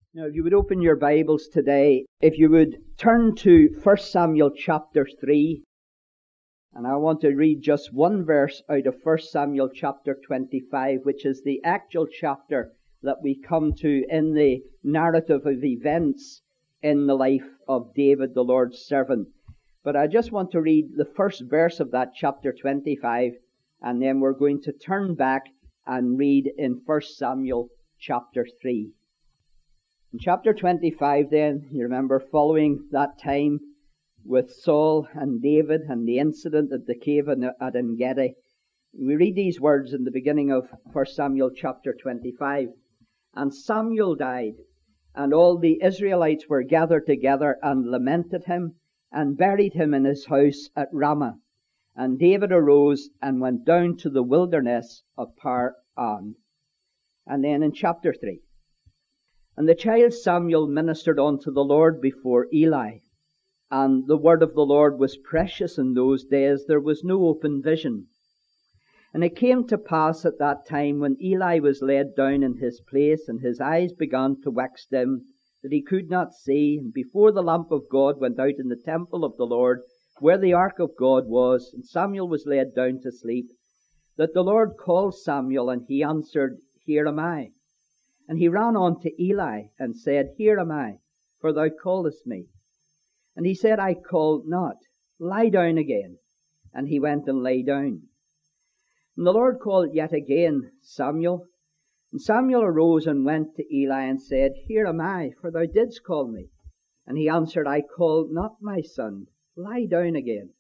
Now, if you would open your Bibles today, if you would turn to 1 Samuel chapter 3, and I want to read just one verse out of 1 Samuel chapter 25, which is the actual chapter that we come to in the narrative of events in the life of David, the Lord's servant. But I just want to read the first verse of that chapter 25, and then we're going to turn back and read in 1 Samuel chapter 3. In chapter 25 then, you remember, following that time with Saul and David and the incident at the cave at En-gedi, we read these words in the beginning of 1 Samuel chapter 25. And Samuel died, and all the Israelites were gathered together and lamented him, and buried him in his house at Ramah. And David arose and went down to the wilderness of Paran. And then in chapter 3. And the child Samuel ministered unto the Lord before Eli. And the word of the Lord was precious in those days. There was no open vision. And it came to pass at that time, when Eli was laid down in his place, and his eyes began to wax dim, that he could not see, and before the lamp of God went out in the temple of the Lord, where the ark of God was, and Samuel was laid down to sleep, that the Lord called Samuel, and he answered, Here am I. And he ran on to Eli, and said, Here am I, for thou callest me. And he said, I called not. Lie down again. And he went and lay down. And the Lord called yet again, Samuel. And Samuel arose and went to Eli, and said, Here am I, for thou didst call me. And he answered, I called not, my son. Lie down again.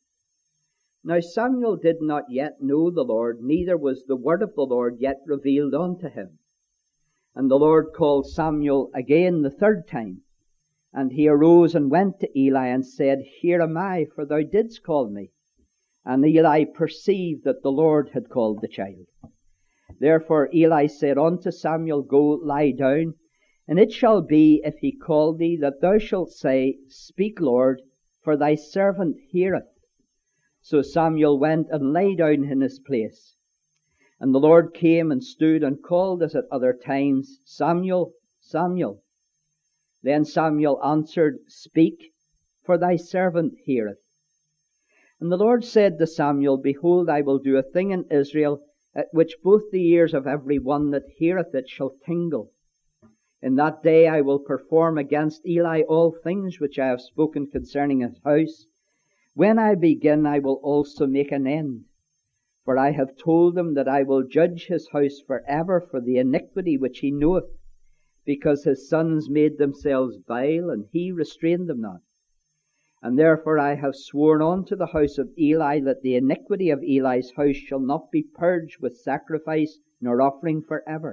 Now Samuel did not yet know the Lord, neither was the word of the Lord yet revealed unto him. And the Lord called Samuel again the third time. And he arose and went to Eli, and said, Here am I, for thou didst call me. And Eli perceived that the Lord had called the child. Therefore Eli said unto Samuel, Go, lie down, and it shall be, if he call thee, that thou shalt say, Speak, Lord, for thy servant heareth. So Samuel went and lay down in his place. And the Lord came and stood and called as at other times, Samuel, Samuel. Then Samuel answered, Speak, for thy servant heareth. And the Lord said to Samuel, Behold, I will do a thing in Israel, at which both the ears of every one that heareth it shall tingle. In that day I will perform against Eli all things which I have spoken concerning his house. When I begin, I will also make an end. For I have told him that I will judge his house for ever for the iniquity which he knoweth, because his sons made themselves vile, and he restrained them not. And therefore I have sworn unto the house of Eli that the iniquity of Eli's house shall not be purged with sacrifice nor offering for ever.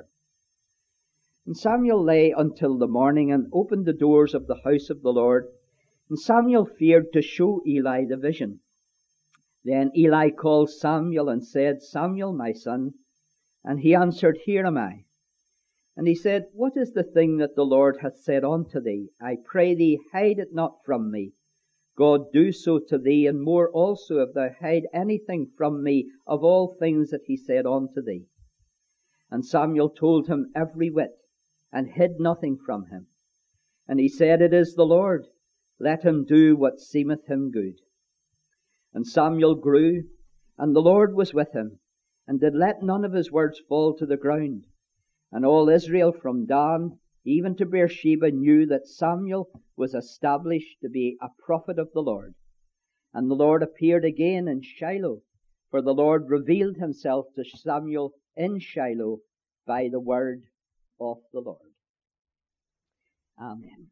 And Samuel lay until the morning, and opened the doors of the house of the Lord. And Samuel feared to show Eli the vision. Then Eli called Samuel and said, Samuel, my son. And he answered, Here am I. And he said, What is the thing that the Lord hath said unto thee? I pray thee, hide it not from me. God do so to thee, and more also, if thou hide anything from me of all things that he said unto thee. And Samuel told him every whit, and hid nothing from him. And he said, It is the Lord. Let him do what seemeth him good. And Samuel grew, and the Lord was with him, and did let none of his words fall to the ground. And all Israel from Dan even to Beersheba knew that Samuel was established to be a prophet of the Lord. And the Lord appeared again in Shiloh, for the Lord revealed himself to Samuel in Shiloh by the word of the Lord. Amen.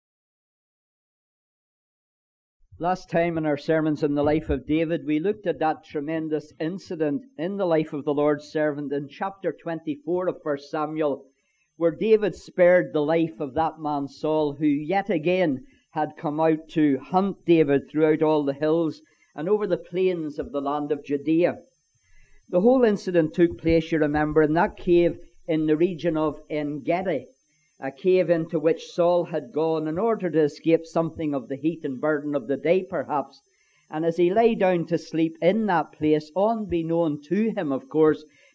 Last time in our sermons on the life of David, we looked at that tremendous incident in the life of the Lord's servant in chapter 24 of 1 Samuel, where David spared the life of that man Saul, who yet again had come out to hunt David throughout all the hills and over the plains of the land of Judea. The whole incident took place, you remember, in that cave in the region of En-gedi, a cave into which Saul had gone in order to escape something of the heat and burden of the day, perhaps. And as he lay down to sleep in that place, unbeknown to him, of course,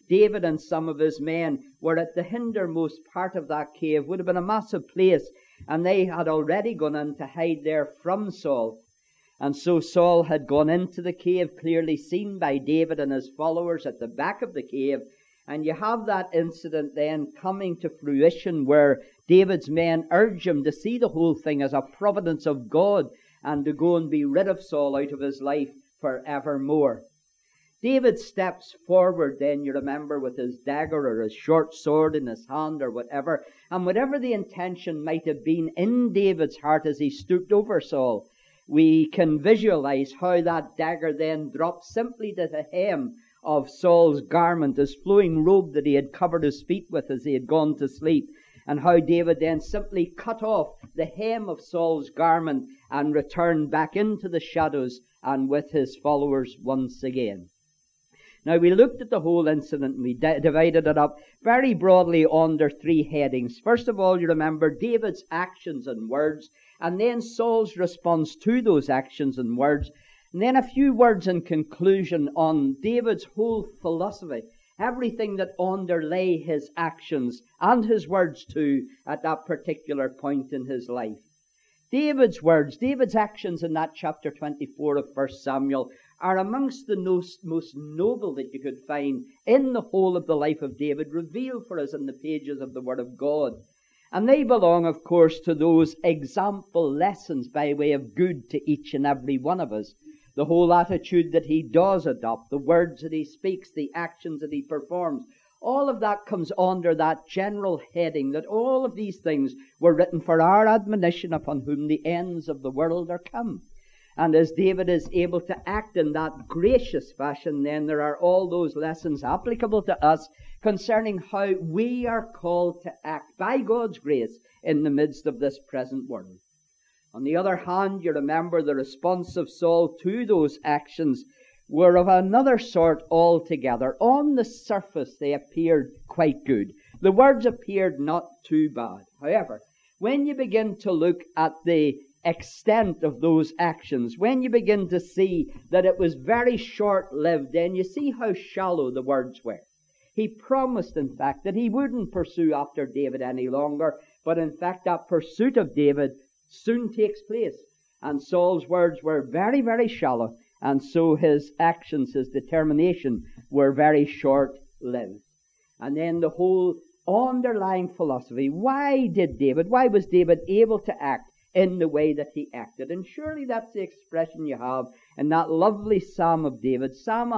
David and some of his men were at the hindermost part of that cave. Would have been a massive place, and they had already gone in to hide there from Saul. And so Saul had gone into the cave, clearly seen by David and his followers at the back of the cave. And you have that incident then coming to fruition where David's men urge him to see the whole thing as a providence of God and to go and be rid of Saul out of his life forevermore. David steps forward then, you remember, with his dagger or his short sword in his hand or whatever. And whatever the intention might have been in David's heart as he stooped over Saul, we can visualize how that dagger then dropped simply to the hem of Saul's garment, his flowing robe that he had covered his feet with as he had gone to sleep, and how David then simply cut off the hem of Saul's garment and returned back into the shadows and with his followers once again. Now, we looked at the whole incident and we divided it up very broadly under three headings. First of all, you remember David's actions and words, and then Saul's response to those actions and words, and then a few words in conclusion on David's whole philosophy, everything that underlay his actions and his words too at that particular point in his life. David's words, David's actions in that chapter 24 of 1 Samuel are amongst the most noble that you could find in the whole of the life of David, revealed for us in the pages of the Word of God. And they belong, of course, to those example lessons by way of good to each and every one of us. The whole attitude that he does adopt, the words that he speaks, the actions that he performs, all of that comes under that general heading that all of these things were written for our admonition, upon whom the ends of the world are come. And as David is able to act in that gracious fashion, then there are all those lessons applicable to us concerning how we are called to act by God's grace in the midst of this present world. On the other hand, you remember the response of Saul to those actions were of another sort altogether. On the surface, they appeared quite good. The words appeared not too bad. However, when you begin to look at the extent of those actions, when you begin to see that it was very short-lived, then you see how shallow the words were. He promised, in fact, that he wouldn't pursue after David any longer, but in fact that pursuit of David soon takes place. And Saul's words were very, very shallow, and so his actions, his determination, were very short-lived. And then the whole underlying philosophy, why was David able to act in the way that he acted? And surely that's the expression you have in that lovely Psalm of David, Psalm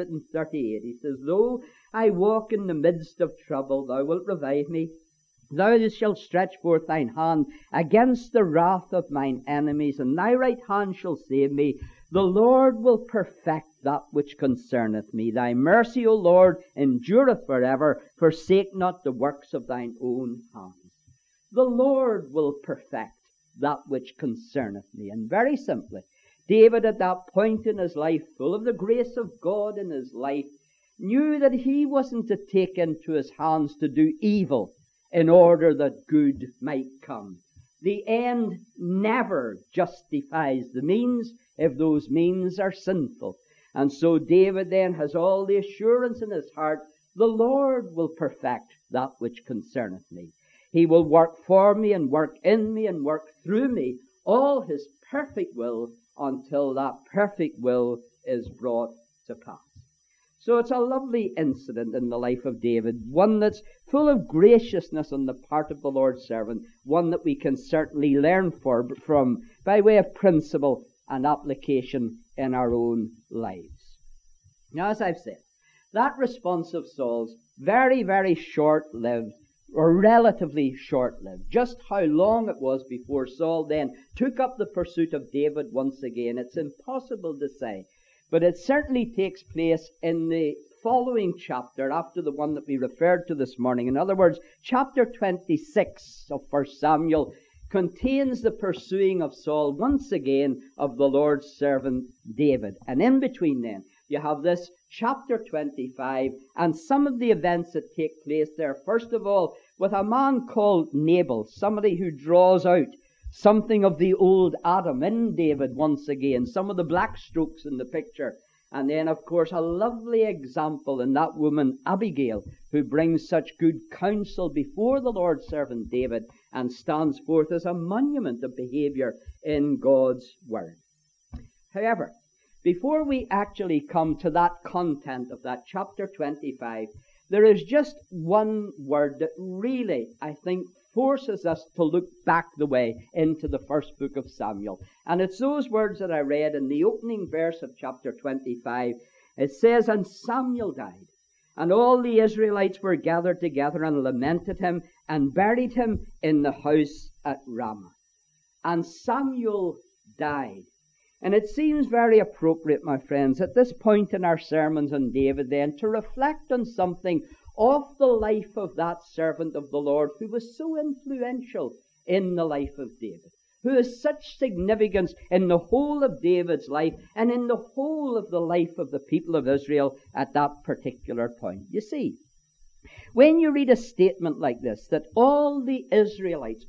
138. He says, "Though I walk in the midst of trouble, thou wilt revive me. Thou shalt stretch forth thine hand against the wrath of mine enemies, and thy right hand shall save me. The Lord will perfect that which concerneth me. Thy mercy, O Lord, endureth forever. Forsake not the works of thine own hands." The Lord will perfect that which concerneth me. And very simply, David at that point in his life, full of the grace of God in his life, knew that he wasn't to take into his hands to do evil in order that good might come. The end never justifies the means if those means are sinful. And so David then has all the assurance in his heart, the Lord will perfect that which concerneth me. He will work for me and work in me and work through me all his perfect will until that perfect will is brought to pass. So it's a lovely incident in the life of David, one that's full of graciousness on the part of the Lord's servant, one that we can certainly learn from by way of principle and application in our own lives. Now, as I've said, that response of Saul's very, very short-lived, or relatively short-lived. Just how long it was before Saul then took up the pursuit of David once again, it's impossible to say. But it certainly takes place in the following chapter, after the one that we referred to this morning. In other words, chapter 26 of 1 Samuel contains the pursuing of Saul once again of the Lord's servant David. And in between then, you have this chapter 25 and some of the events that take place there. First of all, with a man called Nabal, somebody who draws out something of the old Adam in David once again, some of the black strokes in the picture. And then, of course, a lovely example in that woman, Abigail, who brings such good counsel before the Lord's servant David and stands forth as a monument of behavior in God's Word. However, before we actually come to that content of that chapter 25, there is just one word that really, I think, forces us to look back the way into the first book of Samuel. And it's those words that I read in the opening verse of chapter 25. It says, "And Samuel died, and all the Israelites were gathered together and lamented him and buried him in the house at Ramah." And Samuel died. And it seems very appropriate, my friends, at this point in our sermons on David then, to reflect on something of the life of that servant of the Lord who was so influential in the life of David, who has such significance in the whole of David's life and in the whole of the life of the people of Israel at that particular point. You see, when you read a statement like this, that all the Israelites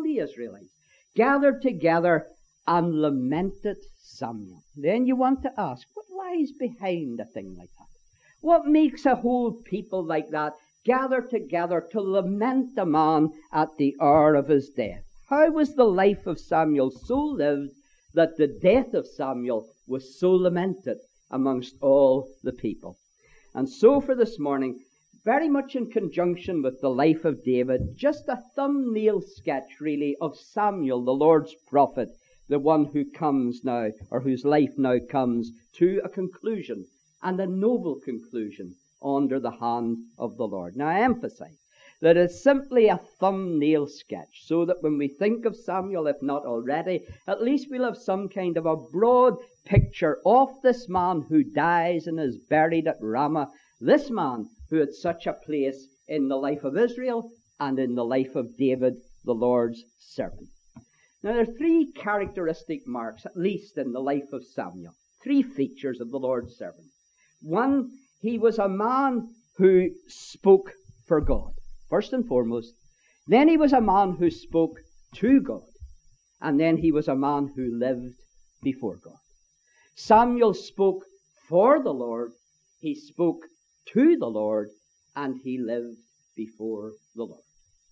gathered together and lamented Samuel, then you want to ask, what lies behind a thing like that? What makes a whole people like that gather together to lament a man at the hour of his death? How was the life of Samuel so lived that the death of Samuel was so lamented amongst all the people? And so for this morning, very much in conjunction with the life of David, just a thumbnail sketch really of Samuel, the Lord's prophet, the one who comes now, or whose life now comes to a conclusion, and a noble conclusion under the hand of the Lord. Now I emphasize that it's simply a thumbnail sketch, so that when we think of Samuel, if not already, at least we'll have some kind of a broad picture of this man who dies and is buried at Ramah, this man who had such a place in the life of Israel and in the life of David, the Lord's servant. Now there are three characteristic marks, at least in the life of Samuel, three features of the Lord's servant. One, he was a man who spoke for God, first and foremost. Then he was a man who spoke to God. And then he was a man who lived before God. Samuel spoke for the Lord, he spoke to the Lord, and he lived before the Lord.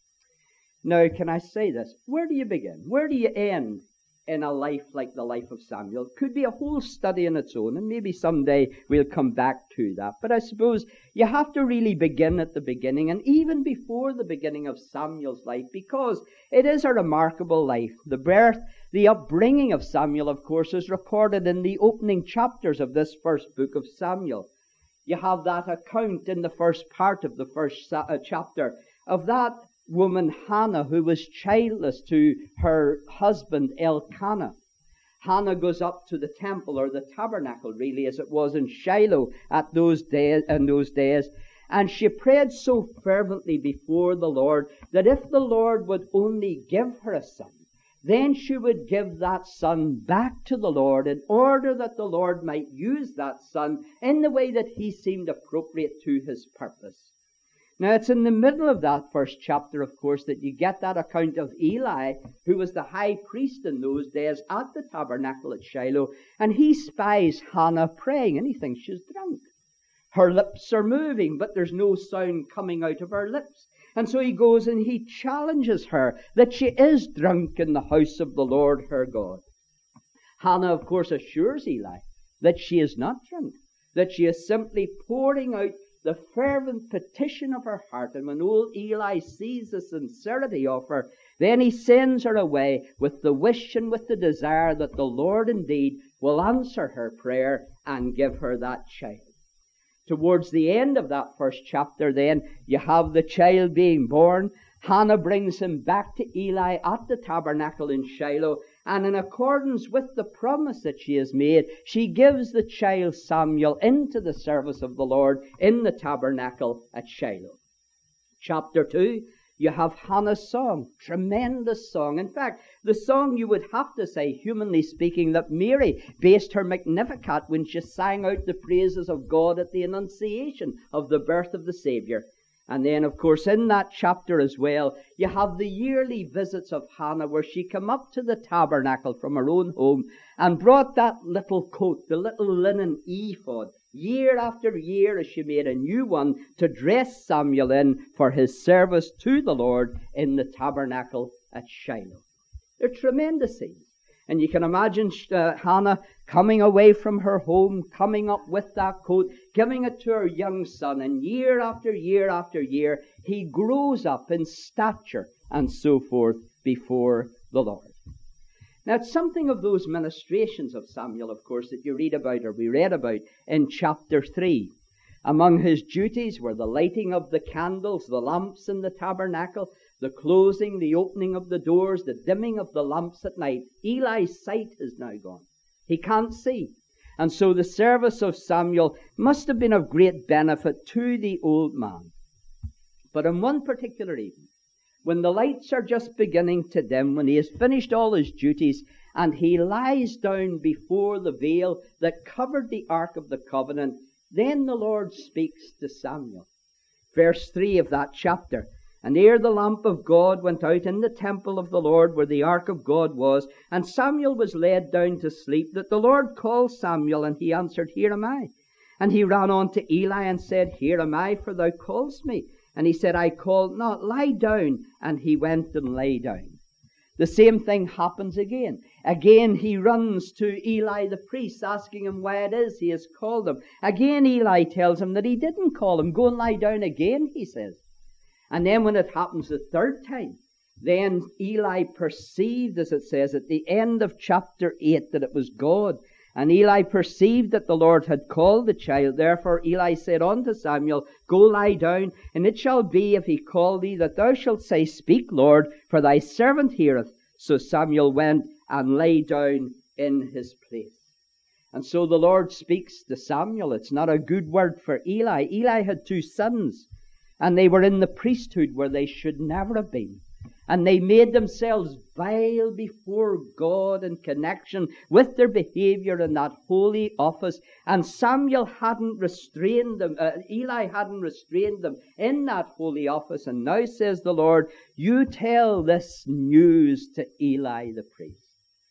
Now, can I say this? Where do you begin? Where do you end in a life like the life of Samuel? Could be a whole study in its own, and maybe someday we'll come back to that. But I suppose you have to really begin at the beginning, and even before the beginning of Samuel's life, because it is a remarkable life. The birth, the upbringing of Samuel, of course, is recorded in the opening chapters of this first book of Samuel. You have that account in the first part of the first chapter of that woman Hannah, who was childless to her husband Elkanah. Hannah goes up to the temple, or the tabernacle really, as it was in Shiloh in those days, and she prayed so fervently before the Lord that if the Lord would only give her a son, then she would give that son back to the Lord in order that the Lord might use that son in the way that he seemed appropriate to his purpose. Now, it's in the middle of that first chapter, of course, that you get that account of Eli, who was the high priest in those days at the tabernacle at Shiloh, and he spies Hannah praying, and he thinks she's drunk. Her lips are moving, but there's no sound coming out of her lips. And so he goes and he challenges her that she is drunk in the house of the Lord her God. Hannah, of course, assures Eli that she is not drunk, that she is simply pouring out the fervent petition of her heart. And when old Eli sees the sincerity of her, then he sends her away with the wish and with the desire that the Lord indeed will answer her prayer and give her that child. Towards the end of that first chapter, then, you have the child being born. Hannah brings him back to Eli at the tabernacle in Shiloh, and in accordance with the promise that she has made, she gives the child Samuel into the service of the Lord in the tabernacle at Shiloh. Chapter 2, you have Hannah's song, tremendous song. In fact, the song, you would have to say, humanly speaking, that Mary based her Magnificat when she sang out the praises of God at the Annunciation of the birth of the Saviour. And then, of course, in that chapter as well, you have the yearly visits of Hannah, where she came up to the tabernacle from her own home and brought that little coat, the little linen ephod, year after year, as she made a new one to dress Samuel in for his service to the Lord in the tabernacle at Shiloh. They're tremendous scenes. And you can imagine Hannah coming away from her home, coming up with that coat, giving it to her young son. And year after year after year, he grows up in stature and so forth before the Lord. Now, it's something of those ministrations of Samuel, of course, that you read about, or we read about, in chapter 3. Among his duties were the lighting of the candles, the lamps in the tabernacle, the closing, the opening of the doors, the dimming of the lamps at night. Eli's sight is now gone. He can't see. And so the service of Samuel must have been of great benefit to the old man. But on one particular evening, when the lights are just beginning to dim, when he has finished all his duties, and he lies down before the veil that covered the Ark of the Covenant, then the Lord speaks to Samuel. Verse 3 of that chapter. And ere the lamp of God went out in the temple of the Lord where the ark of God was, and Samuel was laid down to sleep, that the Lord called Samuel, and he answered, Here am I. And he ran on to Eli and said, Here am I, for thou callest me. And he said, I called not, lie down. And he went and lay down. The same thing happens again. Again he runs to Eli the priest, asking him why it is he has called him. Again Eli tells him that he didn't call him. Go and lie down again, he says. And then when it happens the third time, then Eli perceived, as it says at the end of chapter 8, that it was God. And Eli perceived that the Lord had called the child. Therefore Eli said unto Samuel, Go lie down, and it shall be, if he call thee, that thou shalt say, Speak, Lord, for thy servant heareth. So Samuel went and lay down in his place. And so the Lord speaks to Samuel. It's not a good word for Eli. Eli had two sons, and they were in the priesthood where they should never have been. And they made themselves vile before God in connection with their behavior in that holy office. And Samuel hadn't restrained them, Eli hadn't restrained them in that holy office. And now says the Lord, you tell this news to Eli the priest.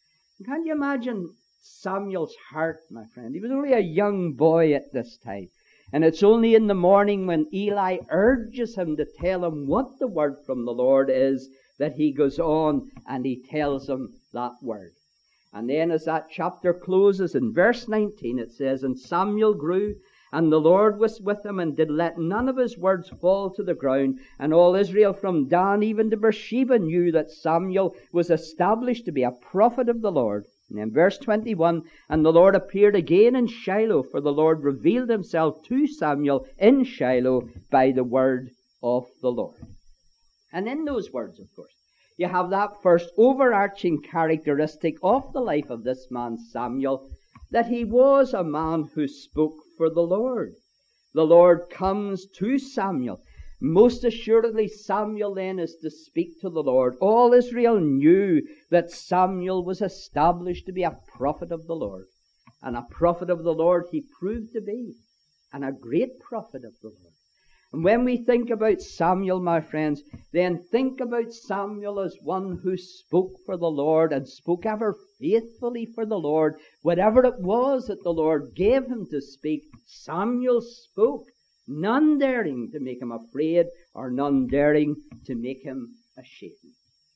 Can you imagine Samuel's heart, my friend? He was only a young boy at this time. And it's only in the morning when Eli urges him to tell him what the word from the Lord is that he goes on and he tells him that word. And then as that chapter closes in verse 19, it says, And Samuel grew, and the Lord was with him, and did let none of his words fall to the ground. And all Israel from Dan even to Beersheba knew that Samuel was established to be a prophet of the Lord. And then verse 21, And the Lord appeared again in Shiloh, for the Lord revealed himself to Samuel in Shiloh by the word of the Lord. And in those words, of course, you have that first overarching characteristic of the life of this man Samuel, that he was a man who spoke for the Lord. The Lord comes to Samuel. Most assuredly, Samuel then is to speak to the Lord. All Israel knew that Samuel was established to be a prophet of the Lord. And a prophet of the Lord he proved to be. And a great prophet of the Lord. And when we think about Samuel, my friends, then think about Samuel as one who spoke for the Lord and spoke ever faithfully for the Lord. Whatever it was that the Lord gave him to speak, Samuel spoke. None daring to make him afraid, or none daring to make him ashamed.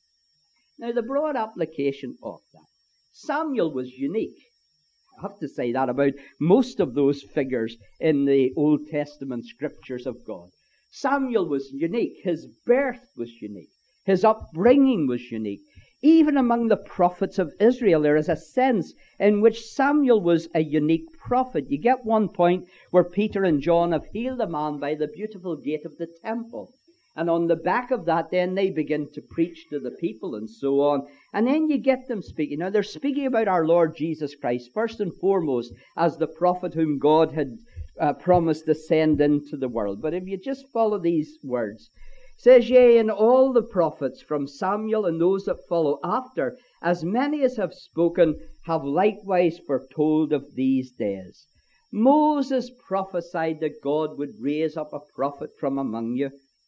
Now, the broad application of that. Samuel was unique. I have to say that about most of those figures in the Old Testament scriptures of God. Samuel was unique. His birth was unique. His upbringing was unique. Even among the prophets of Israel, there is a sense in which Samuel was a unique prophet. You get one point where Peter and John have healed a man by the beautiful gate of the temple. And on the back of that, then they begin to preach to the people and so on. And then you get them speaking. Now, they're speaking about our Lord Jesus Christ, first and foremost, as the prophet whom God had promised to send into the world. But if you just follow these words, it says, Yea, and all the prophets from Samuel and those that follow after, as many as have spoken, have likewise foretold of these days. Moses prophesied that God would raise up a prophet from among you.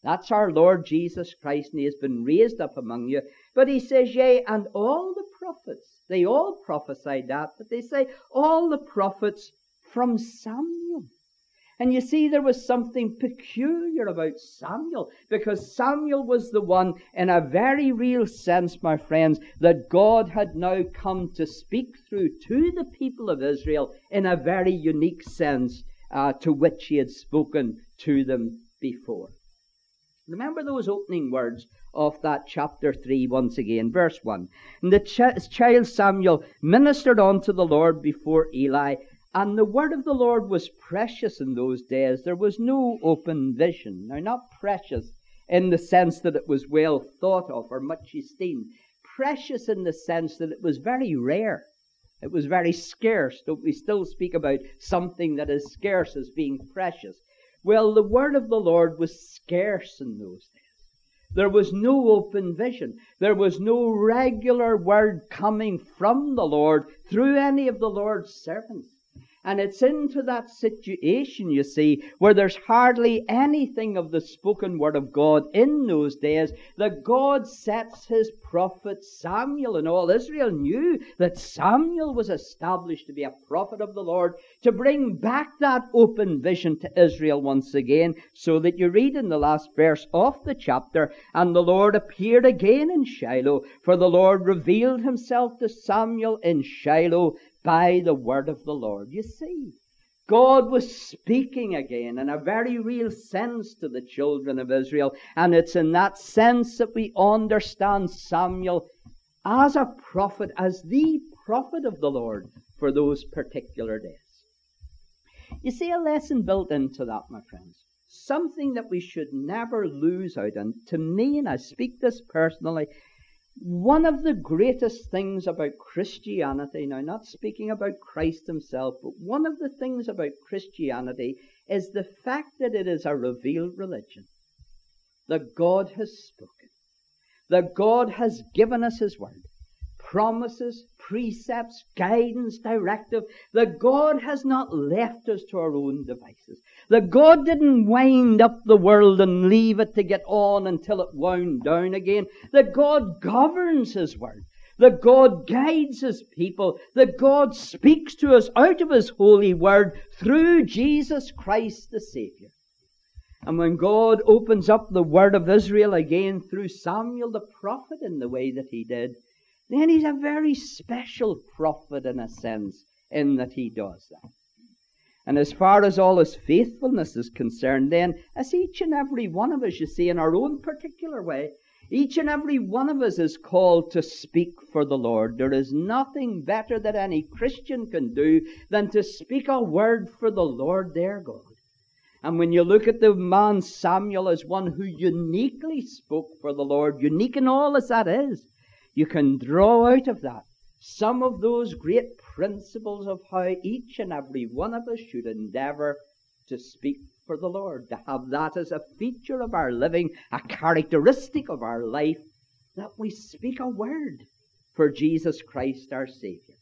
That's our Lord Jesus Christ, and he has been raised up among you. But he says, yea, and all the prophets, they all prophesied that, but they say all the prophets from Samuel. And you see, there was something peculiar about Samuel, because Samuel was the one, in a very real sense, my friends, that God had now come to speak through to the people of Israel in a very unique sense to which he had spoken to them before. Remember those opening words of that chapter 3 once again, verse 1. And the child Samuel ministered unto the Lord before Eli, and the word of the Lord was precious in those days. There was no open vision. Now, not precious in the sense that it was well thought of or much esteemed. Precious in the sense that it was very rare. It was very scarce. Don't we still speak about something that is scarce as being precious? Well, the word of the Lord was scarce in those days. There was no open vision. There was no regular word coming from the Lord through any of the Lord's servants. And it's into that situation, you see, where there's hardly anything of the spoken word of God in those days, that God sets his prophet Samuel, and all Israel knew that Samuel was established to be a prophet of the Lord, to bring back that open vision to Israel once again, so that you read in the last verse of the chapter, and the Lord appeared again in Shiloh, for the Lord revealed himself to Samuel in Shiloh by the word of the Lord. You see, God was speaking again in a very real sense to the children of Israel, and it's in that sense that we understand Samuel as a prophet, as the prophet of the Lord for those particular days. You see, a lesson built into that, my friends, something that we should never lose out on. To me, and I speak this personally, one of the greatest things about Christianity, now not speaking about Christ himself, but one of the things about Christianity is the fact that it is a revealed religion. That God has spoken. That God has given us his word. Promises, precepts, guidance, directive. That God has not left us to our own devices. That God didn't wind up the world and leave it to get on until it wound down again. That God governs his word. That God guides his people. That God speaks to us out of his holy word through Jesus Christ the Savior. And when God opens up the word of Israel again through Samuel the prophet in the way that he did, then he's a very special prophet in a sense, in that he does that. And as far as all his faithfulness is concerned, then, as each and every one of us, you see, in our own particular way, each and every one of us is called to speak for the Lord. There is nothing better that any Christian can do than to speak a word for the Lord their God. And when you look at the man Samuel as one who uniquely spoke for the Lord, unique in all as that is, you can draw out of that some of those great principles of how each and every one of us should endeavor to speak for the Lord, to have that as a feature of our living, a characteristic of our life, that we speak a word for Jesus Christ our Savior.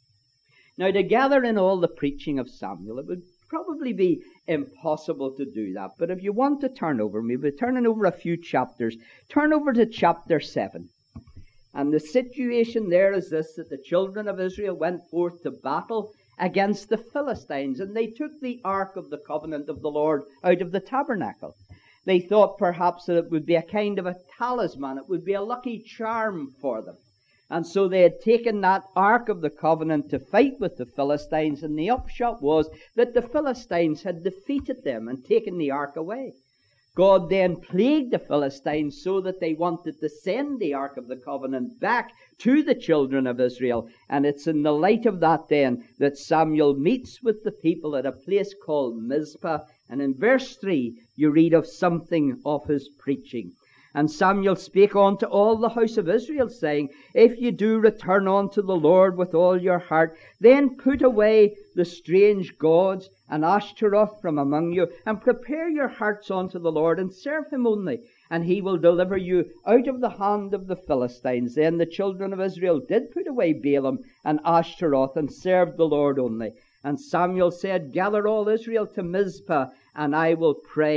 Now, to gather in all the preaching of Samuel, it would probably be impossible to do that. But if you want to turn over, maybe turning over a few chapters, turn over to chapter 7. And the situation there is this, that the children of Israel went forth to battle against the Philistines, and they took the Ark of the Covenant of the Lord out of the tabernacle. They thought perhaps that it would be a kind of a talisman, it would be a lucky charm for them. And so they had taken that Ark of the Covenant to fight with the Philistines, and the upshot was that the Philistines had defeated them and taken the Ark away. God then plagued the Philistines so that they wanted to send the Ark of the Covenant back to the children of Israel. And it's in the light of that then that Samuel meets with the people at a place called Mizpah. And in verse 3 you read of something of his preaching. And Samuel spake unto all the house of Israel, saying, If ye do return unto the Lord with all your heart, then put away the strange gods and Ashtaroth from among you, and prepare your hearts unto the Lord, and serve him only, and he will deliver you out of the hand of the Philistines. Then the children of Israel did put away Baalim and Ashtaroth, and served the Lord only. And Samuel said, Gather all Israel to Mizpah, and I will pray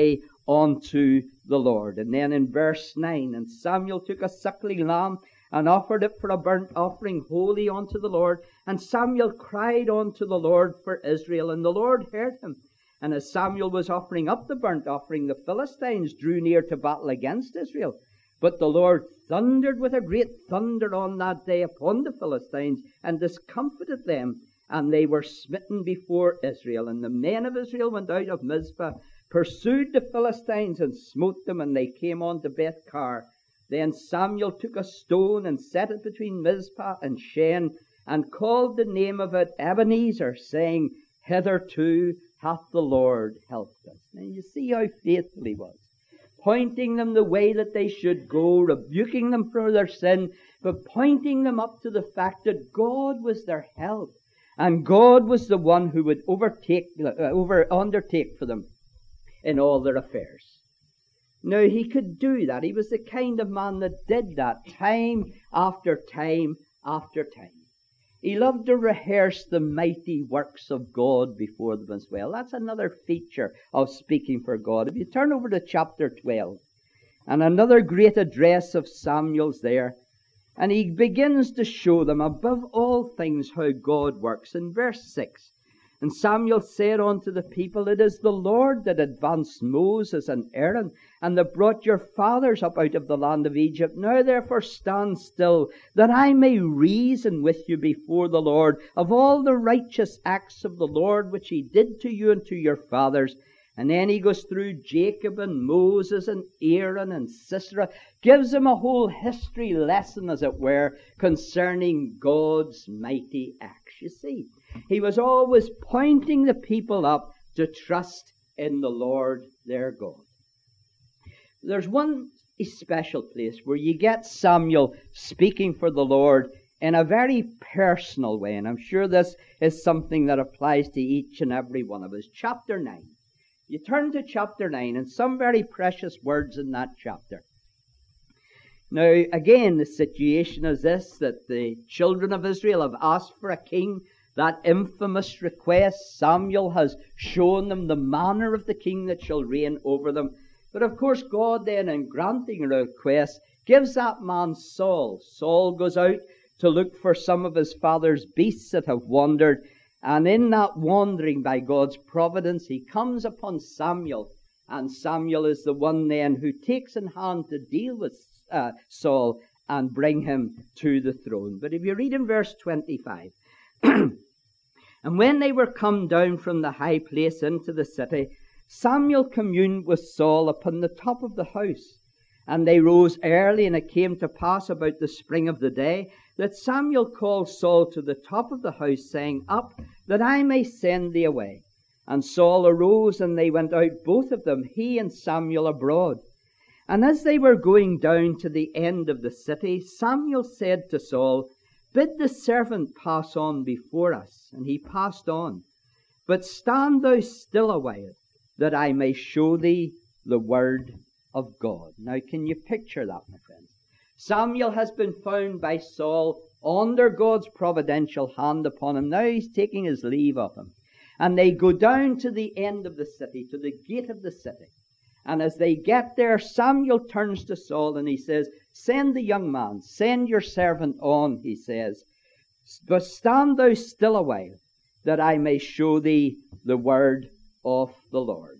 unto the Lord. And then in verse 9, and Samuel took a suckling lamb and offered it for a burnt offering holy unto the Lord. And Samuel cried unto the Lord for Israel, and the Lord heard him. And as Samuel was offering up the burnt offering, the Philistines drew near to battle against Israel. But the Lord thundered with a great thunder on that day upon the Philistines, and discomfited them, and they were smitten before Israel. And the men of Israel went out of Mizpah, pursued the Philistines, and smote them, and they came on to Beth-car. Then Samuel took a stone and set it between Mizpah and Shen, and called the name of it Ebenezer, saying, Hitherto hath the Lord helped us. Now you see how faithful he was, pointing them the way that they should go, rebuking them for their sin, but pointing them up to the fact that God was their help, and God was the one who would undertake for them in all their affairs. Now, he could do that. He was the kind of man that did that time after time after time. He loved to rehearse the mighty works of God before them as well. That's another feature of speaking for God. If you turn over to chapter 12, and another great address of Samuel's there, and he begins to show them above all things how God works. In verse 6, and Samuel said unto the people, It is the Lord that advanced Moses and Aaron, and that brought your fathers up out of the land of Egypt. Now therefore stand still, that I may reason with you before the Lord of all the righteous acts of the Lord which he did to you and to your fathers. And then he goes through Jacob and Moses and Aaron and Sisera, gives them a whole history lesson, as it were, concerning God's mighty acts. You see, he was always pointing the people up to trust in the Lord their God. There's one special place where you get Samuel speaking for the Lord in a very personal way, and I'm sure this is something that applies to each and every one of us. Chapter 9. You turn to chapter 9, and some very precious words in that chapter. Now, again, the situation is this, that the children of Israel have asked for a king. That infamous request, Samuel has shown them the manner of the king that shall reign over them. But of course, God then, in granting a request, gives that man Saul. Saul goes out to look for some of his father's beasts that have wandered. And in that wandering by God's providence, he comes upon Samuel. And Samuel is the one then who takes in hand to deal with Saul and bring him to the throne. But if you read in verse 25, And when they were come down from the high place into the city, Samuel communed with Saul upon the top of the house. And they rose early, and it came to pass about the spring of the day, that Samuel called Saul to the top of the house, saying, Up, that I may send thee away. And Saul arose, and they went out both of them, he and Samuel, abroad. And as they were going down to the end of the city, Samuel said to Saul, Bid the servant pass on before us. And he passed on. But stand thou still a while, that I may show thee the word of God. Now, can you picture that, my friends? Samuel has been found by Saul under God's providential hand upon him. Now he's taking his leave of him. And they go down to the end of the city, to the gate of the city. And as they get there, Samuel turns to Saul and he says, Send the young man, send your servant on, he says. But stand thou still a while, that I may show thee the word of the Lord.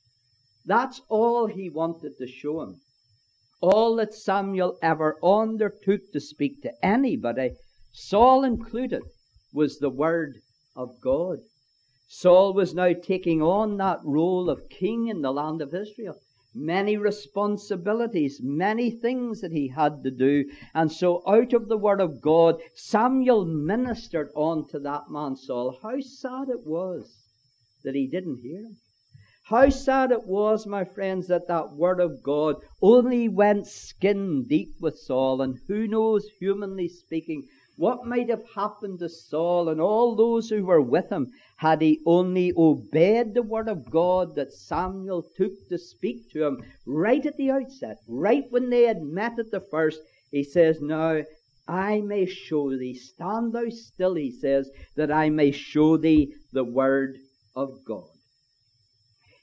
That's all he wanted to show him. All that Samuel ever undertook to speak to anybody, Saul included, was the word of God. Saul was now taking on that role of king in the land of Israel. Many responsibilities, many things that he had to do. And so out of the word of God, Samuel ministered on to that man Saul. How sad it was that he didn't hear him. How sad it was, my friends, that that word of God only went skin deep with Saul. And who knows, humanly speaking, what might have happened to Saul and all those who were with him had he only obeyed the word of God that Samuel took to speak to him right at the outset, right when they had met at the first. He says, Now I may show thee, stand thou still, he says, that I may show thee the word of God.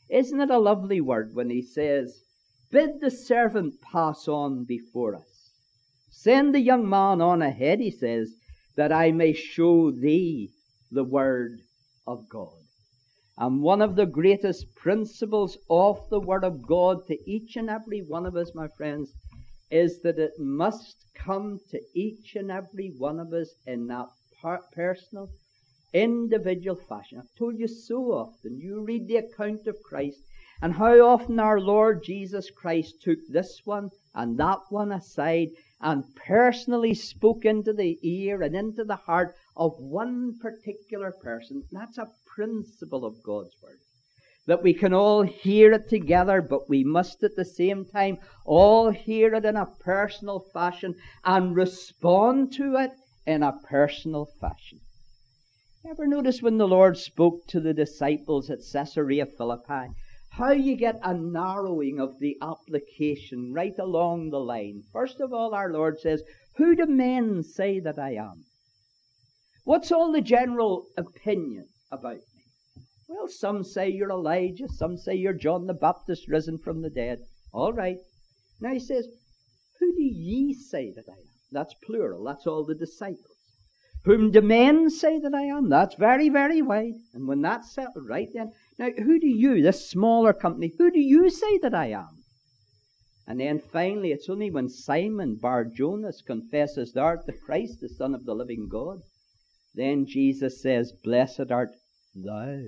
Isn't it a lovely word when he says, bid the servant pass on before us. Send the young man on ahead, he says, that I may show thee the word of God. And one of the greatest principles of the word of God to each and every one of us, my friends, is that it must come to each and every one of us in that personal, individual fashion. I've told you so often, you read the account of Christ, and how often our Lord Jesus Christ took this one and that one aside and personally spoke into the ear and into the heart of one particular person. That's a principle of God's word. That we can all hear it together, but we must at the same time all hear it in a personal fashion and respond to it in a personal fashion. Ever notice when the Lord spoke to the disciples at Caesarea Philippi, how you get a narrowing of the application right along the line? First of all, our Lord says, who do men say that I am? What's all the general opinion about me? Well, some say you're Elijah, some say you're John the Baptist risen from the dead. All right. Now he says, who do ye say that I am? That's plural, that's all the disciples. Whom do men say that I am? That's very, very wide. And when that's settled right then, now who do you, this smaller company, who do you say that I am? And then finally, it's only when Simon Bar-Jonas confesses thou art the Christ, the Son of the living God, then Jesus says, blessed art thou,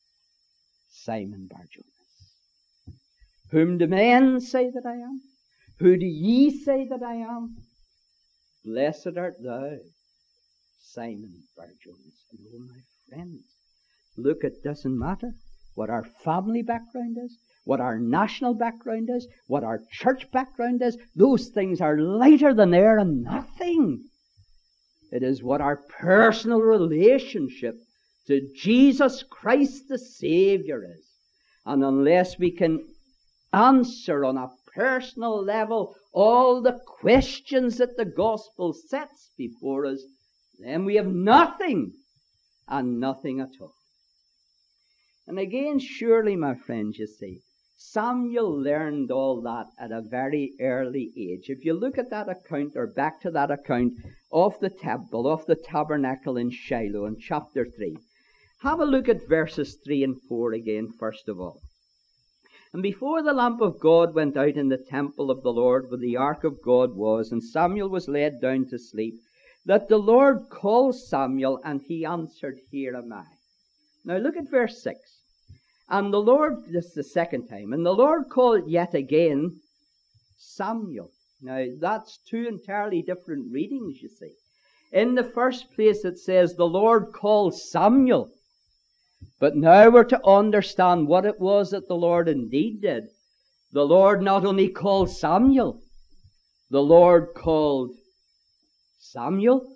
Simon Bar-Jonas. Whom do men say that I am? Who do ye say that I am? Blessed art thou, Simon Bar-Jonas. And oh, my friends, look, it doesn't matter what our family background is, what our national background is, what our church background is. Those things are lighter than air and nothing. It is what our personal relationship to Jesus Christ the Savior is. And unless we can answer on a personal level all the questions that the gospel sets before us, then we have nothing and nothing at all. And again, surely, my friends, you see, Samuel learned all that at a very early age. If you look at that account, or back to that account of the temple, of the tabernacle in Shiloh in chapter 3, have a look at verses 3 and 4 again, first of all. And before the lamp of God went out in the temple of the Lord, where the ark of God was, and Samuel was laid down to sleep, that the Lord called Samuel, and he answered, Here am I. Now look at verse 6. And the Lord, this is the second time, and the Lord called yet again Samuel. Now that's two entirely different readings, you see. In the first place it says the Lord called Samuel. But now we're to understand what it was that the Lord indeed did. The Lord not only called Samuel, the Lord called Samuel.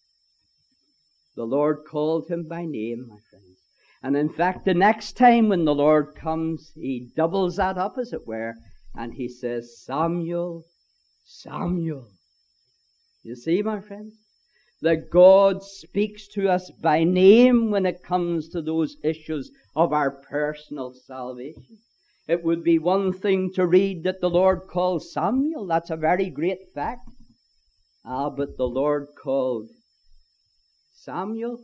The Lord called him by name, my friends. And in fact, the next time when the Lord comes, he doubles that up, as it were, and he says, Samuel, Samuel. You see, my friends, that God speaks to us by name when it comes to those issues of our personal salvation. It would be one thing to read that the Lord called Samuel. That's a very great fact. But the Lord called Samuel.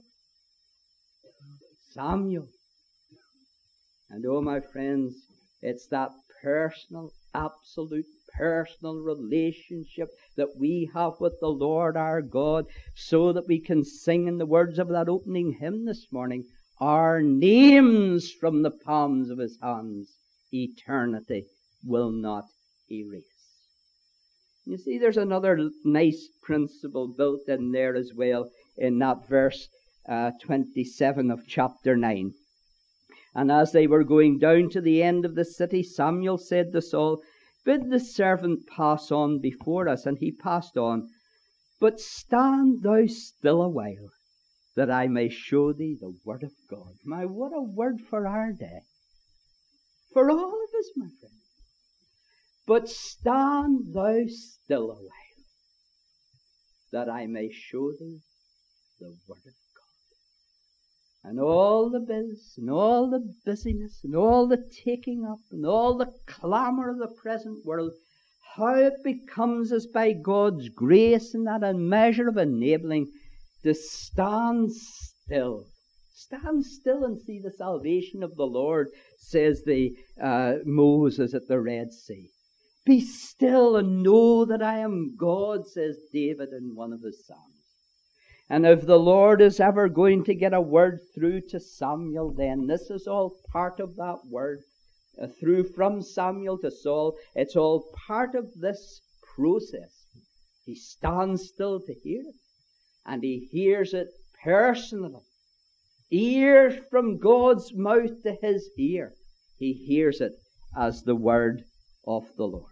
Samuel. And oh, my friends, it's that personal, absolute personal relationship that we have with the Lord our God, so that we can sing in the words of that opening hymn this morning, our names from the palms of his hands eternity will not erase. You see, there's another nice principle built in there as well in that verse 27 of chapter 9. And as they were going down to the end of the city, Samuel said to Saul, Bid the servant pass on before us. And he passed on. But stand thou still a while, that I may show thee the word of God. My, what a word for our day. For all of us, my friend. But stand thou still a while, that I may show thee the word of God. and all the biz, and all the busyness, and all the taking up, and all the clamour of the present world, how it becomes as by God's grace and that a measure of enabling to stand still. Stand still and see the salvation of the Lord, says the Moses at the Red Sea. Be still and know that I am God, says David in one of his Psalms. And if the Lord is ever going to get a word through to Samuel, then this is all part of that word. Through from Samuel to Saul, it's all part of this process. He stands still to hear it, and he hears it personally. Ear from God's mouth to his ear. He hears it as the word of the Lord.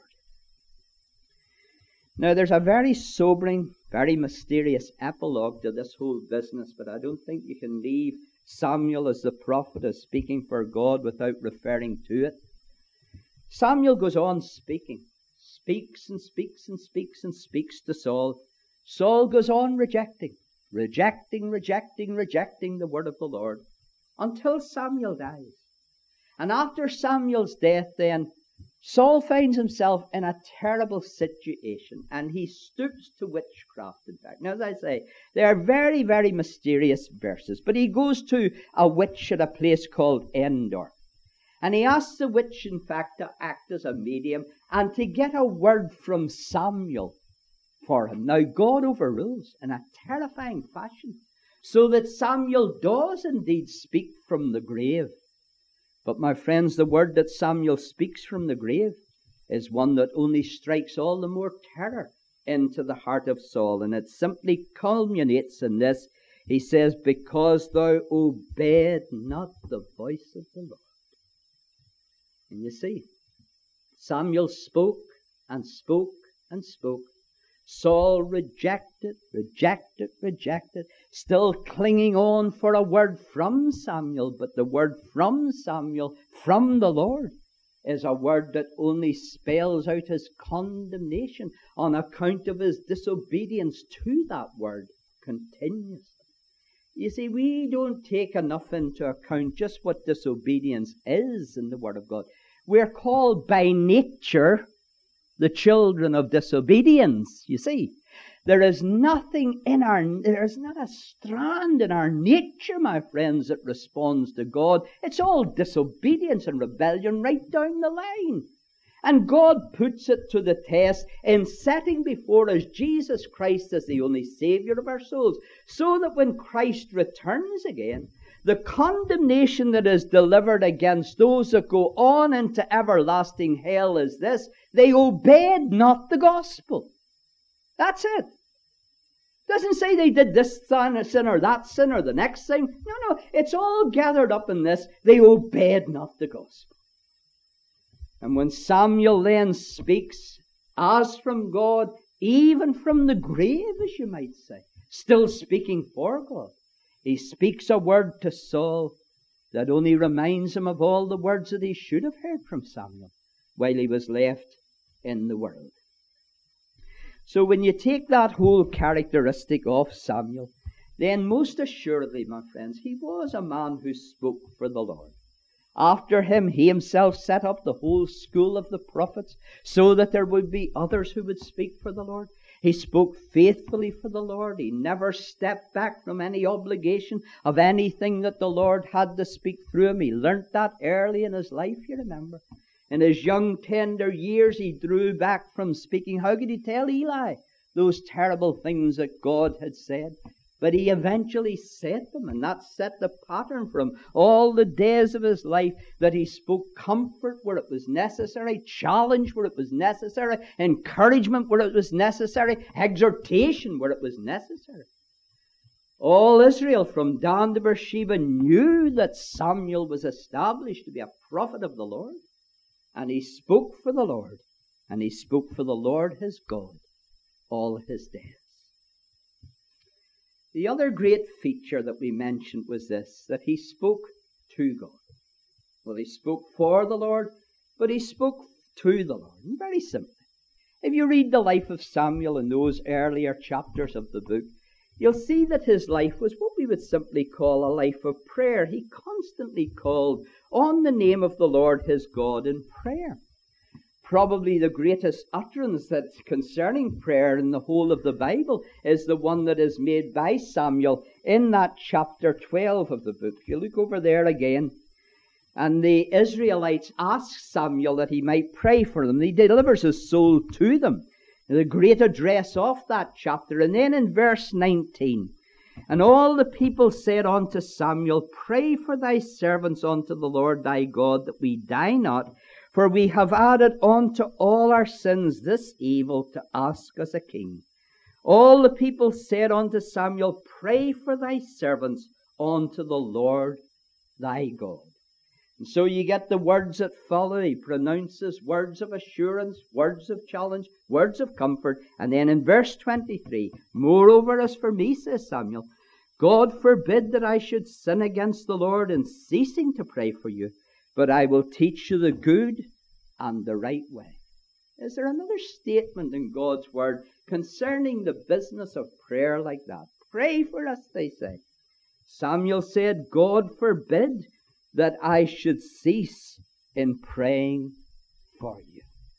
Now there's a very sobering, very mysterious epilogue to this whole business, but I don't think you can leave Samuel as the prophet as speaking for God without referring to it. Samuel goes on speaking, speaks and speaks and speaks and speaks to Saul. Saul goes on rejecting the word of the Lord until Samuel dies. And after Samuel's death then, Saul finds himself in a terrible situation, and he stoops to witchcraft, in fact. Now, as I say, they are very, very mysterious verses, but he goes to a witch at a place called Endor, and he asks the witch, in fact, to act as a medium and to get a word from Samuel for him. Now, God overrules in a terrifying fashion, so that Samuel does indeed speak from the grave. But my friends, the word that Samuel speaks from the grave is one that only strikes all the more terror into the heart of Saul. And it simply culminates in this. He says, because thou obeyed not the voice of the Lord. And you see, Samuel spoke and spoke and spoke. Saul rejected, still clinging on for a word from Samuel. But the word from Samuel, from the Lord, is a word that only spells out his condemnation on account of his disobedience to that word continuously. You see, we don't take enough into account just what disobedience is in the Word of God. We're called by nature the children of disobedience, you see. There is nothing there's not a strand in our nature, my friends, that responds to God. It's all disobedience and rebellion right down the line. And God puts it to the test in setting before us Jesus Christ as the only Savior of our souls, so that when Christ returns again, the condemnation that is delivered against those that go on into everlasting hell is this: they obeyed not the gospel. That's it. It doesn't say they did this sin or that sin or the next thing. No, it's all gathered up in this: they obeyed not the gospel. And when Samuel then speaks, as from God, even from the grave, as you might say, still speaking for God, he speaks a word to Saul that only reminds him of all the words that he should have heard from Samuel while he was left in the world. So when you take that whole characteristic of Samuel, then most assuredly, my friends, he was a man who spoke for the Lord. After him, he himself set up the whole school of the prophets, so that there would be others who would speak for the Lord. He spoke faithfully for the Lord. He never stepped back from any obligation of anything that the Lord had to speak through him. He learnt that early in his life, you remember. In his young, tender years, he drew back from speaking. How could he tell Eli those terrible things that God had said? But he eventually said them, and that set the pattern for him all the days of his life, that he spoke comfort where it was necessary, challenge where it was necessary, encouragement where it was necessary, exhortation where it was necessary. All Israel from Dan to Beersheba knew that Samuel was established to be a prophet of the Lord, and he spoke for the Lord, and he spoke for the Lord his God all his days. The other great feature that we mentioned was this, that he spoke to God. Well, he spoke for the Lord, but he spoke to the Lord. And very simply, if you read the life of Samuel in those earlier chapters of the book, you'll see that his life was what we would simply call a life of prayer. He constantly called on the name of the Lord his God in prayer. Probably the greatest utterance that's concerning prayer in the whole of the Bible is the one that is made by Samuel in that chapter 12 of the book. If you look over there again, and the Israelites ask Samuel that he might pray for them. He delivers his soul to them. The great address of that chapter. And then in verse 19, and all the people said unto Samuel, Pray for thy servants unto the Lord thy God, that we die not, for we have added unto all our sins this evil to ask us a king. All the people said unto Samuel, Pray for thy servants unto the Lord thy God. And so you get the words that follow. He pronounces words of assurance, words of challenge, words of comfort. And then in verse 23, Moreover, as for me, says Samuel, God forbid that I should sin against the Lord in ceasing to pray for you, but I will teach you the good and the right way. Is there another statement in God's word concerning the business of prayer like that? Pray for us, they say. Samuel said, God forbid that I should cease in praying for you.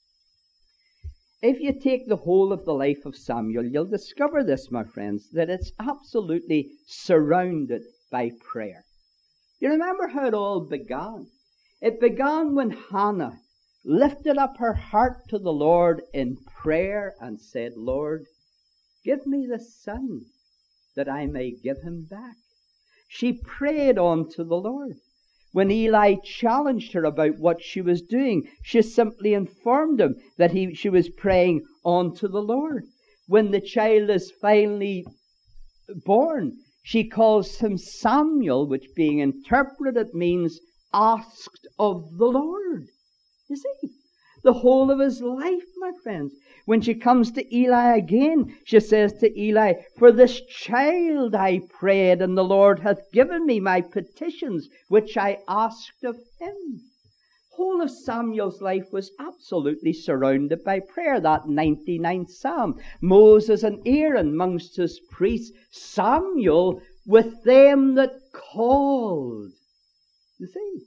If you take the whole of the life of Samuel, you'll discover this, my friends, that it's absolutely surrounded by prayer. You remember how it all began? It began when Hannah lifted up her heart to the Lord in prayer and said, Lord, give me the son that I may give him back. She prayed unto the Lord. When Eli challenged her about what she was doing, she simply informed him that she was praying unto the Lord. When the child is finally born, she calls him Samuel, which being interpreted means asked of the Lord. You see, the whole of his life, my friends. When she comes to Eli again, she says to Eli, For this child I prayed, and the Lord hath given me my petitions, which I asked of him. The whole of Samuel's life was absolutely surrounded by prayer. That 99th Psalm, Moses and Aaron amongst his priests, Samuel with them that called. You see,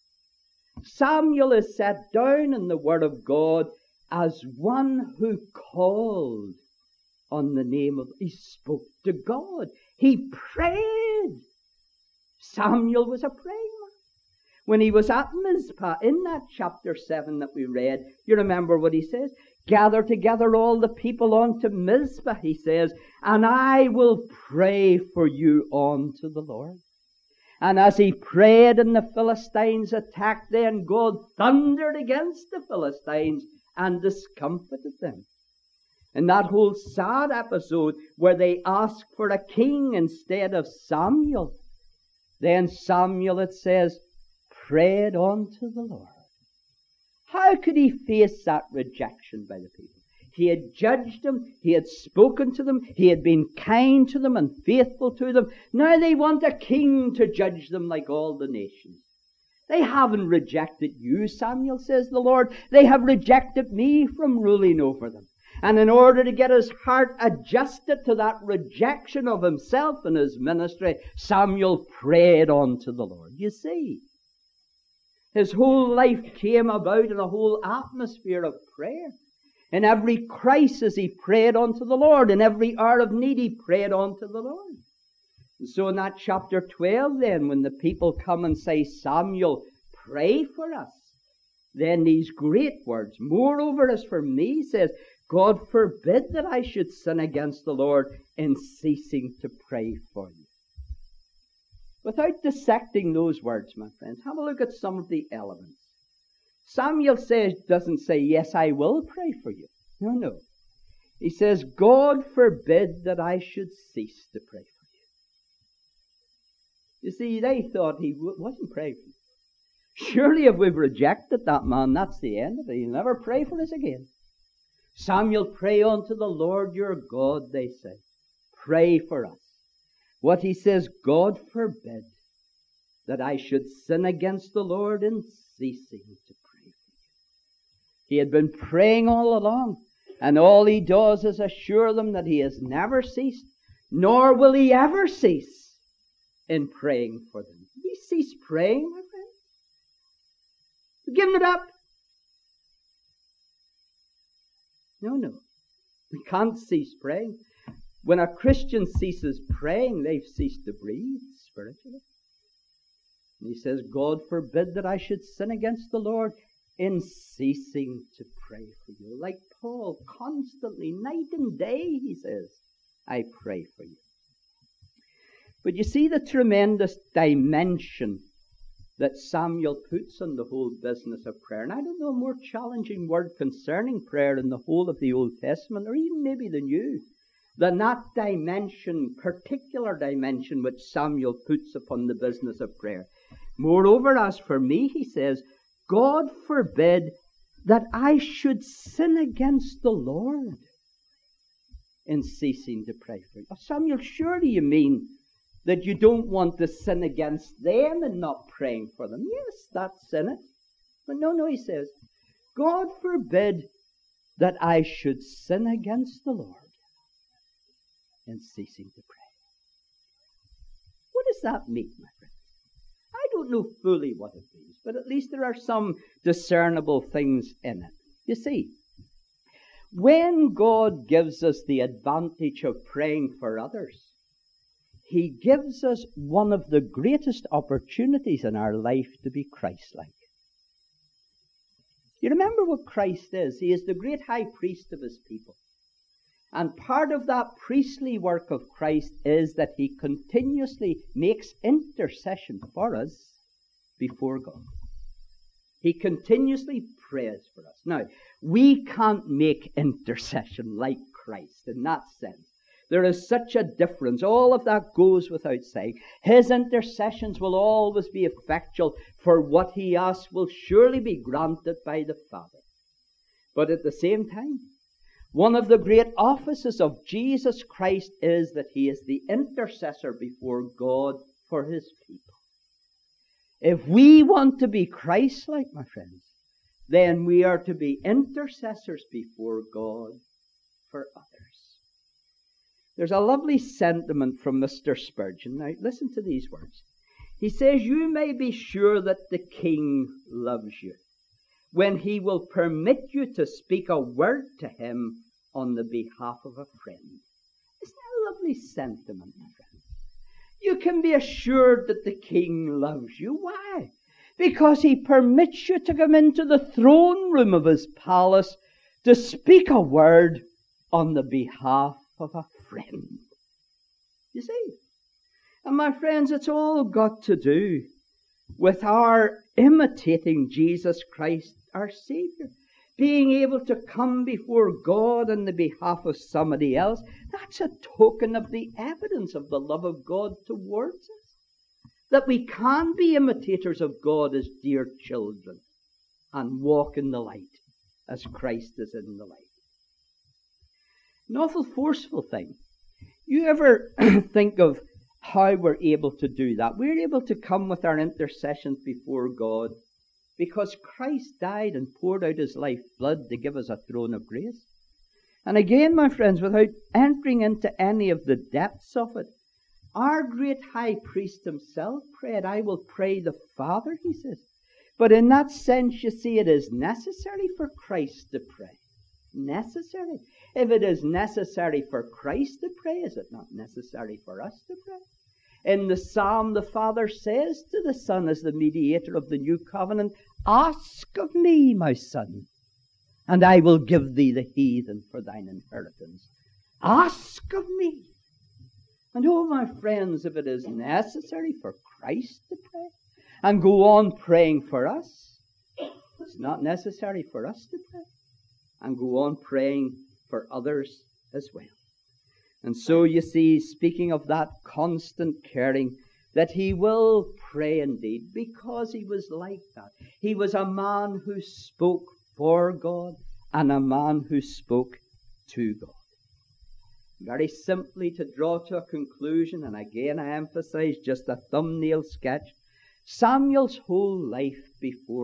Samuel is set down in the Word of God as one who called on the name of, he spoke to God. He prayed. Samuel was a prayer man. When he was at Mizpah, in that chapter 7 that we read, you remember what he says? Gather together all the people unto Mizpah, he says, and I will pray for you unto the Lord. And as he prayed and the Philistines attacked, then God thundered against the Philistines and discomfited them. In that whole sad episode where they asked for a king instead of Samuel, then Samuel, it says, prayed unto the Lord. How could he face that rejection by the people? He had judged them, he had spoken to them, he had been kind to them and faithful to them. Now they want a king to judge them like all the nations. They haven't rejected you, Samuel, says the Lord. They have rejected me from ruling over them. And in order to get his heart adjusted to that rejection of himself and his ministry, Samuel prayed unto the Lord. You see, his whole life came about in a whole atmosphere of prayer. In every crisis he prayed unto the Lord. In every hour of need he prayed unto the Lord. And so in that chapter 12 then, when the people come and say, Samuel, pray for us, then these great words, moreover as for me, says, God forbid that I should sin against the Lord in ceasing to pray for you. Without dissecting those words, my friends, have a look at some of the elements. Samuel doesn't say, yes, I will pray for you. No. He says, God forbid that I should cease to pray for you. You see, they thought he wasn't praying for you. Surely if we've rejected that man, that's the end of it. He'll never pray for us again. Samuel, pray unto the Lord your God, they say. Pray for us. What he says, God forbid that I should sin against the Lord in ceasing to pray for you. He had been praying all along, and all he does is assure them that he has never ceased, nor will he ever cease in praying for them. He cease praying, my friend. We've given it up. No. We can't cease praying. When a Christian ceases praying, they've ceased to breathe spiritually. And he says, God forbid that I should sin against the Lord in ceasing to pray for you. Like Paul, constantly, night and day, he says, I pray for you. But you see the tremendous dimension that Samuel puts on the whole business of prayer. And I don't know a more challenging word concerning prayer in the whole of the Old Testament, or even maybe the New, than that dimension, particular dimension, which Samuel puts upon the business of prayer. Moreover, as for me, he says, God forbid that I should sin against the Lord in ceasing to pray for you. Oh, Samuel, surely you mean that you don't want to sin against them and not praying for them. Yes, that's in it. But no, he says, God forbid that I should sin against the Lord in ceasing to pray. What does that mean, my friend? I don't know fully what it means, but at least there are some discernible things in it. You see, when God gives us the advantage of praying for others, He gives us one of the greatest opportunities in our life to be Christ-like. You remember what Christ is? He is the great high priest of His people. And part of that priestly work of Christ is that He continuously makes intercession for us before God. He continuously prays for us. Now, we can't make intercession like Christ in that sense. There is such a difference. All of that goes without saying. His intercessions will always be effectual, for what He asks will surely be granted by the Father. But at the same time, one of the great offices of Jesus Christ is that He is the intercessor before God for His people. If we want to be Christ-like, my friends, then we are to be intercessors before God for others. There's a lovely sentiment from Mr. Spurgeon. Now, listen to these words. He says, you may be sure that the King loves you when He will permit you to speak a word to Him on the behalf of a friend. Isn't that a lovely sentiment, my friend? You can be assured that the King loves you. Why? Because He permits you to come into the throne room of His palace to speak a word on the behalf of a friend. You see? And my friends, it's all got to do with our imitating Jesus Christ, our Savior. Being able to come before God on the behalf of somebody else, that's a token of the evidence of the love of God towards us. That we can be imitators of God as dear children and walk in the light as Christ is in the light. An awful forceful thing. You ever think of how we're able to do that? We're able to come with our intercessions before God because Christ died and poured out His life blood to give us a throne of grace. And again, my friends, without entering into any of the depths of it, our great high priest Himself prayed, I will pray the Father, He says. But in that sense, you see, it is necessary for Christ to pray. Necessary. If it is necessary for Christ to pray, is it not necessary for us to pray? In the Psalm, the Father says to the Son as the mediator of the new covenant, ask of me, my Son, and I will give thee the heathen for thine inheritance. Ask of me. And oh, my friends, if it is necessary for Christ to pray and go on praying for us, it's not necessary for us to pray and go on praying for others as well. And so you see, speaking of that constant caring, that He will pray indeed, because He was like that. He was a man who spoke for God and a man who spoke to God. Very simply, to draw to a conclusion, and again I emphasize just a thumbnail sketch, Samuel's whole life before God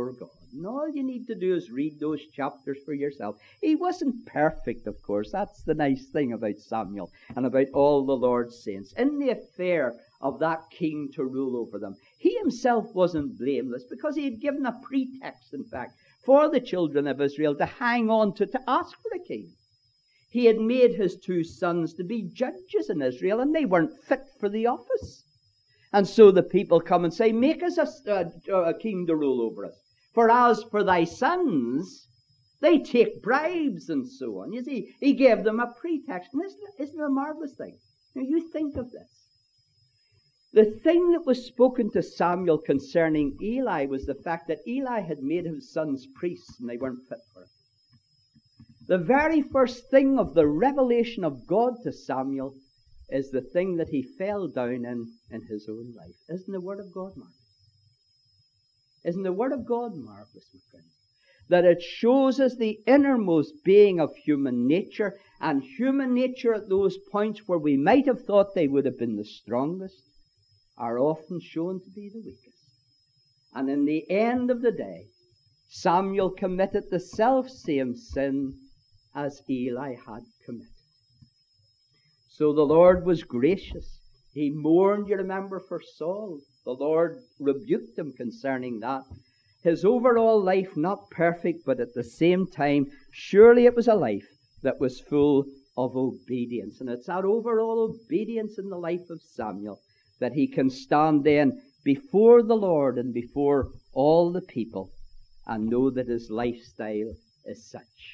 And all you need to do is read those chapters for yourself. He wasn't perfect, of course. That's the nice thing about Samuel and about all the Lord's saints. In the affair of that king to rule over them, he himself wasn't blameless, because he had given a pretext, in fact, for the children of Israel to hang on to ask for a king. He had made his 2 sons to be judges in Israel, and they weren't fit for the office. And so the people come and say, make us a king to rule over us. For as for thy sons, they take bribes and so on. You see, he gave them a pretext. And isn't it a marvelous thing? Now you think of this. The thing that was spoken to Samuel concerning Eli was the fact that Eli had made his sons priests and they weren't fit for it. The very first thing of the revelation of God to Samuel is the thing that he fell down in his own life. Isn't the Word of God marvelous? Isn't the Word of God marvelous, my friends? That it shows us the innermost being of human nature, and human nature at those points where we might have thought they would have been the strongest are often shown to be the weakest. And in the end of the day, Samuel committed the self-same sin as Eli had committed. So the Lord was gracious. He mourned, you remember, for Saul. The Lord rebuked him concerning that. His overall life not perfect, but at the same time, surely it was a life that was full of obedience. And it's that overall obedience in the life of Samuel that he can stand then before the Lord and before all the people and know that his lifestyle is such.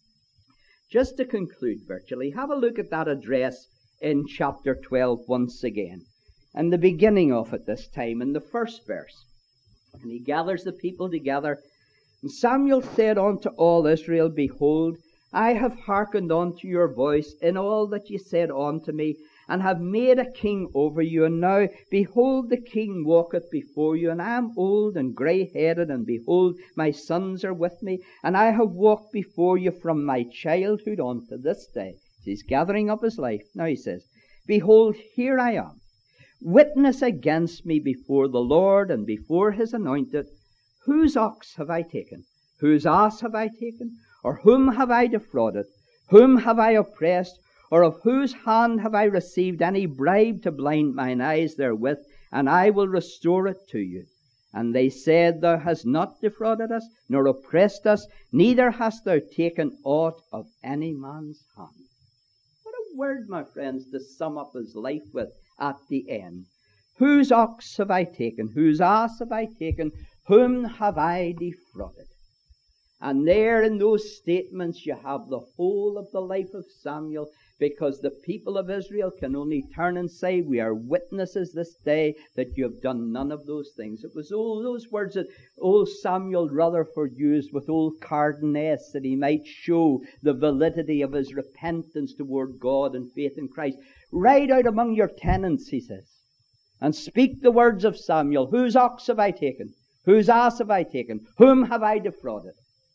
Just to conclude virtually, have a look at that address in chapter 12 once again. And the beginning of it this time, in the first verse. And he gathers the people together. And Samuel said unto all Israel, Behold, I have hearkened unto your voice in all that ye said unto me, and have made a king over you. And now, behold, the king walketh before you, and I am old and grey-headed, and behold, my sons are with me, and I have walked before you from my childhood unto this day. He's gathering up his life. Now he says, Behold, here I am. Witness against me before the Lord and before his anointed. Whose ox have I taken? Whose ass have I taken? Or whom have I defrauded? Whom have I oppressed? Or of whose hand have I received any bribe to blind mine eyes therewith? And I will restore it to you. And they said, Thou hast not defrauded us, nor oppressed us, neither hast thou taken aught of any man's hand. What a word, my friends, to sum up his life with at the end. Whose ox have I taken? Whose ass have I taken? Whom have I defrauded? And there in those statements you have the whole of the life of Samuel, because the people of Israel can only turn and say, We are witnesses this day that you have done none of those things. It was all those words that old Samuel Rutherford used with old Cardenas, that he might show the validity of his repentance toward God and faith in Christ. Ride out among your tenants, he says, and speak the words of Samuel. Whose ox have I taken? Whose ass have I taken? Whom have I defrauded?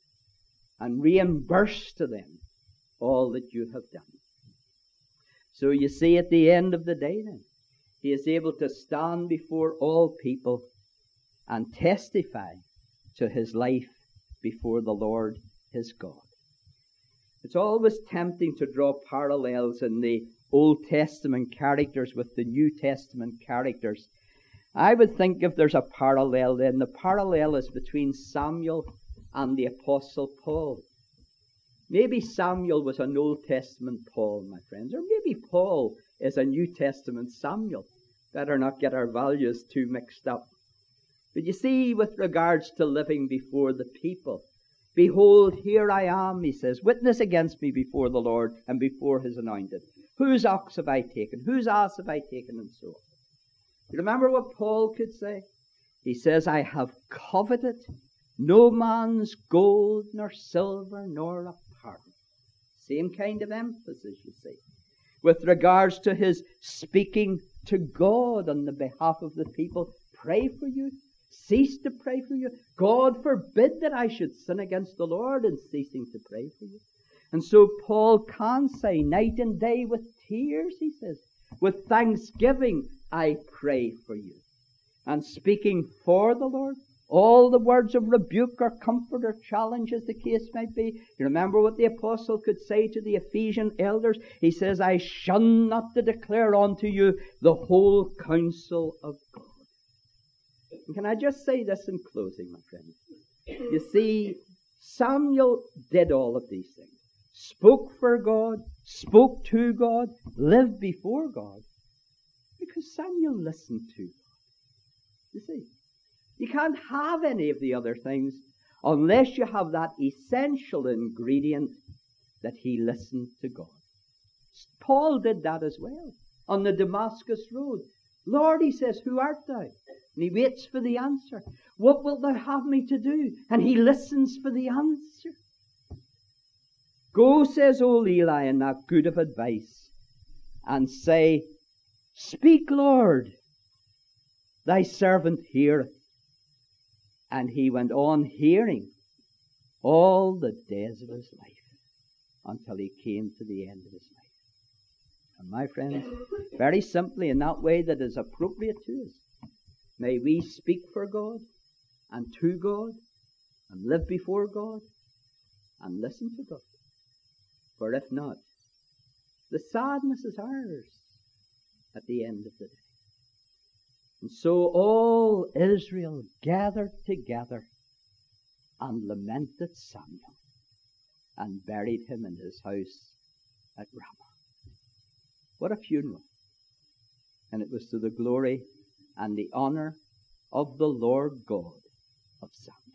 And reimburse to them all that you have done. So you see, at the end of the day then, he is able to stand before all people and testify to his life before the Lord his God. It's always tempting to draw parallels in the Old Testament characters with the New Testament characters. I would think if there's a parallel then, the parallel is between Samuel and the Apostle Paul. Maybe Samuel was an Old Testament Paul, my friends, or maybe Paul is a New Testament Samuel. Better not get our values too mixed up. But you see, with regards to living before the people, Behold, here I am, he says, witness against me before the Lord and before his anointed. Whose ox have I taken? Whose ass have I taken? And so on. You remember what Paul could say? He says, I have coveted no man's gold, nor silver, nor a pardon. Same kind of emphasis, you see. With regards to his speaking to God on the behalf of the people, pray for you, cease to pray for you. God forbid that I should sin against the Lord in ceasing to pray for you. And so Paul can say, night and day with tears, he says, with thanksgiving I pray for you. And speaking for the Lord, All the words of rebuke or comfort or challenge, as the case might be. You remember what the apostle could say to the Ephesian elders? He says, I shun not to declare unto you the whole counsel of God. And can I just say this in closing, my friends? You see, Samuel did all of these things. Spoke for God, spoke to God, lived before God, because Samuel listened to God. You see, you can't have any of the other things unless you have that essential ingredient that he listened to God. Paul did that as well on the Damascus road. Lord, he says, who art thou? And he waits for the answer. What wilt thou have me to do? And he listens for the answer. Go, says old Eli, in that good of advice, and say, speak, Lord, thy servant heareth. And he went on hearing all the days of his life until he came to the end of his life. And my friends, very simply, in that way that is appropriate to us, may we speak for God and to God and live before God and listen to God. For if not, the sadness is ours at the end of the day. And so all Israel gathered together and lamented Samuel and buried him in his house at Ramah. What a funeral. And it was to the glory and the honor of the Lord God of Samuel.